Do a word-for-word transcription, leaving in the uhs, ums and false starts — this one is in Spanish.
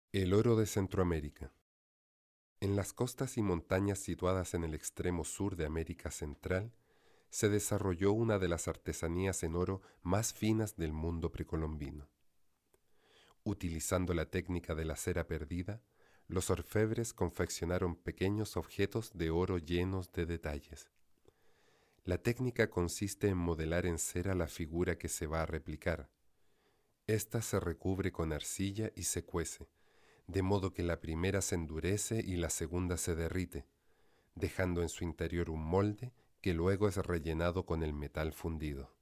El oro de Centroamérica. En las costas y montañas situadas en el extremo sur de América Central, se desarrolló una de las artesanías en oro más finas del mundo precolombino. Utilizando la técnica de la cera perdida, los orfebres confeccionaron pequeños objetos de oro llenos de detalles. La técnica consiste en modelar en cera la figura que se va a replicar. Esta se recubre con arcilla y se cuece, de modo que la primera se endurece y la segunda se derrite, dejando en su interior un molde que luego es rellenado con el metal fundido.